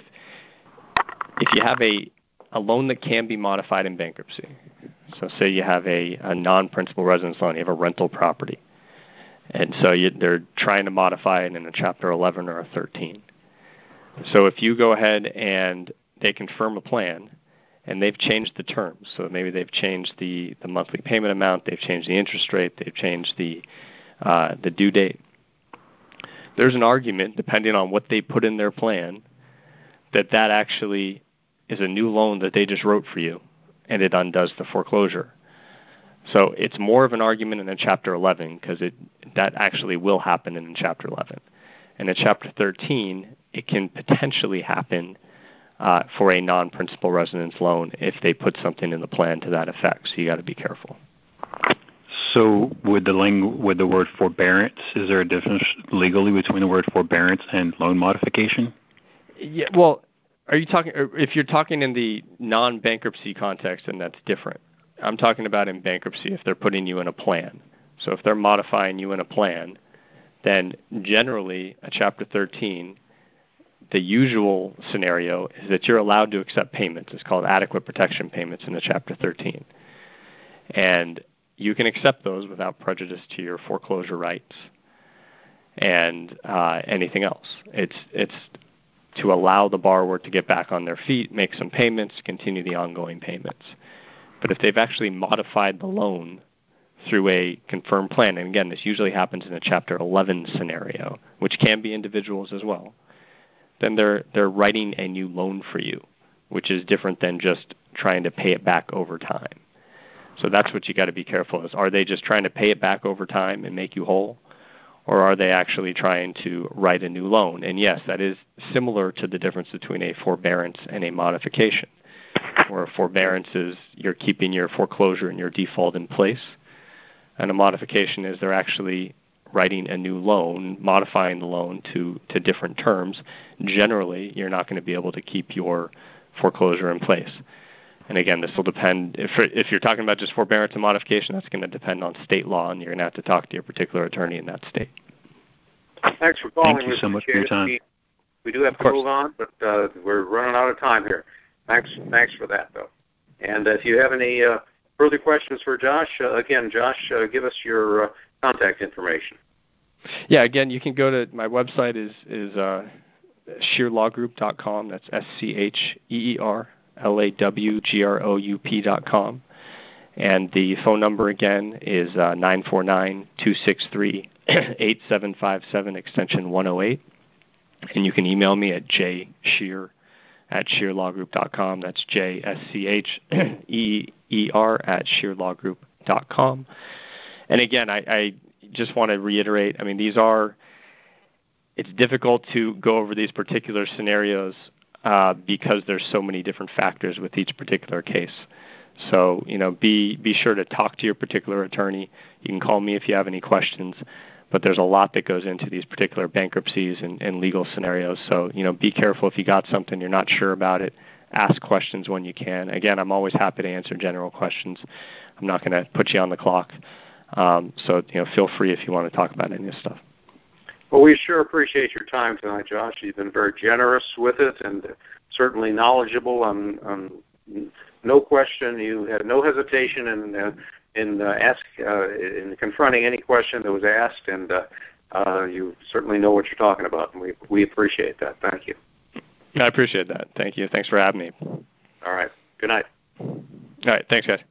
if you have a a loan that can be modified in bankruptcy. So say you have a, a non-principal residence loan, you have a rental property, and so you, they're trying to modify it in a Chapter eleven or a thirteen. So if you go ahead and they confirm a plan, and they've changed the terms. So maybe they've changed the, the monthly payment amount, they've changed the interest rate, they've changed the uh, the due date. There's an argument, depending on what they put in their plan, that that actually is a new loan that they just wrote for you, and it undoes the foreclosure. So it's more of an argument in a Chapter eleven because it that actually will happen in Chapter eleven. And in Chapter thirteen, it can potentially happen Uh, for a non-principal residence loan if they put something in the plan to that effect. So you got to be careful. So with the ling- with the word forbearance, is there a difference legally between the word forbearance and loan modification? Yeah. Well, are you talking? If you're talking in the non-bankruptcy context, then that's different. I'm talking about in bankruptcy if they're putting you in a plan. So if they're modifying you in a plan, then generally a Chapter thirteen, the usual scenario is that you're allowed to accept payments. It's called adequate protection payments in the Chapter thirteen. And you can accept those without prejudice to your foreclosure rights and uh, anything else. It's it's to allow the borrower to get back on their feet, make some payments, continue the ongoing payments. But if they've actually modified the loan through a confirmed plan, and again, this usually happens in a Chapter eleven scenario, which can be individuals as well, then they're they're writing a new loan for you, which is different than just trying to pay it back over time. So that's what you got to be careful is, are they just trying to pay it back over time and make you whole? Or are they actually trying to write a new loan? And yes, that is similar to the difference between a forbearance and a modification. Where a forbearance is you're keeping your foreclosure and your default in place. And a modification is they're actually writing a new loan, modifying the loan to, to different terms. Generally, you're not going to be able to keep your foreclosure in place. And again, this will depend, if, if you're talking about just forbearance and modification, that's going to depend on state law, and you're going to have to talk to your particular attorney in that state. Thanks for calling. Thank you so much for your time. We, we do have to move on, but uh, we're running out of time here. Thanks thanks for that, though. And if you have any uh, further questions for Josh, uh, again, Josh, uh, give us your uh, contact information. Yeah, again, you can go to my website is, is uh, sheer law group dot com. That's S C H E E R L A W G R O U P dot com. And the phone number again is uh, nine four nine, two six three, eight seven five seven, extension one oh eight. And you can email me at jsheer at sheer law group dot com. That's J S C H E E R at sheer law group dot com. And again, I, I just want to reiterate, I mean, these are, it's difficult to go over these particular scenarios Uh, because there's so many different factors with each particular case. So, you know, be be sure to talk to your particular attorney. You can call me if you have any questions, but there's a lot that goes into these particular bankruptcies and, and legal scenarios. So, you know, be careful if you got something, you're not sure about it. Ask questions when you can. Again, I'm always happy to answer general questions. I'm not going to put you on the clock. Um, so, you know, feel free if you want to talk about any of this stuff. Well, we sure appreciate your time tonight, Josh. You've been very generous with it and certainly knowledgeable. On, on no question, you had no hesitation in uh, in uh, ask uh, in confronting any question that was asked, and uh, uh, you certainly know what you're talking about. And we we appreciate that. Thank you. I appreciate that. Thank you. Thanks for having me. All right. Good night. All right. Thanks, guys.